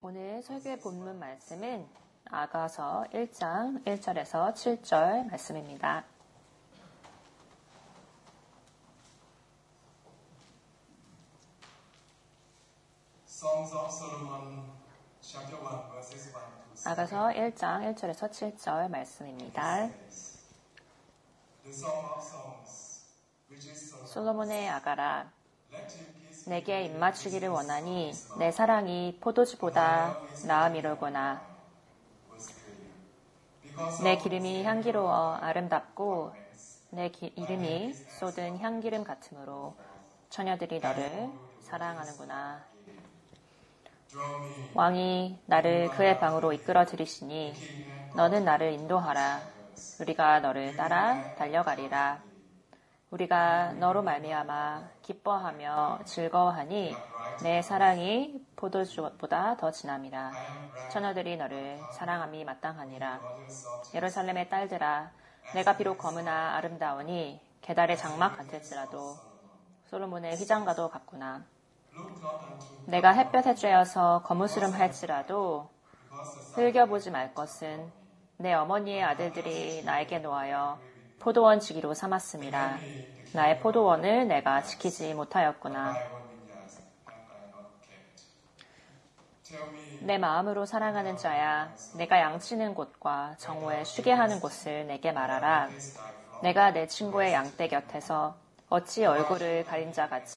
오늘 설교의 본문 말씀은 아가서 1장 1절에서 7절 말씀입니다. 아가서 1장 1절에서 7절 말씀입니다. 솔로몬의 아가라, 내게 입맞추기를 원하니 내 사랑이 포도주보다 나음이로구나. 내 기름이 향기로워 아름답고 내 이름이 쏟은 향기름 같으므로 처녀들이 너를 사랑하는구나. 왕이 나를 그의 방으로 이끌어 들이시니 너는 나를 인도하라. 우리가 너를 따라 달려가리라. 우리가 너로 말미암아 기뻐하며 즐거워하니 내 사랑이 포도주보다 더 진함이라. 처녀들이 너를 사랑함이 마땅하니라. 예루살렘의 딸들아, 내가 비록 검으나 아름다우니 게달의 장막 같을지라도 솔로몬의 휘장과도 같구나. 내가 햇볕에 쬐어서 거무스름 할지라도 흘겨보지 말 것은 내 어머니의 아들들이 나에게 놓아여 포도원 지기로 삼았음이라. 나의 포도원을 내가 지키지 못하였구나. 내 마음으로 사랑하는 자야, 내가 양치는 곳과 정오에 쉬게 하는 곳을 내게 말하라. 내가 내 친구의 양떼 곁에서 어찌 얼굴을 가린 자 같이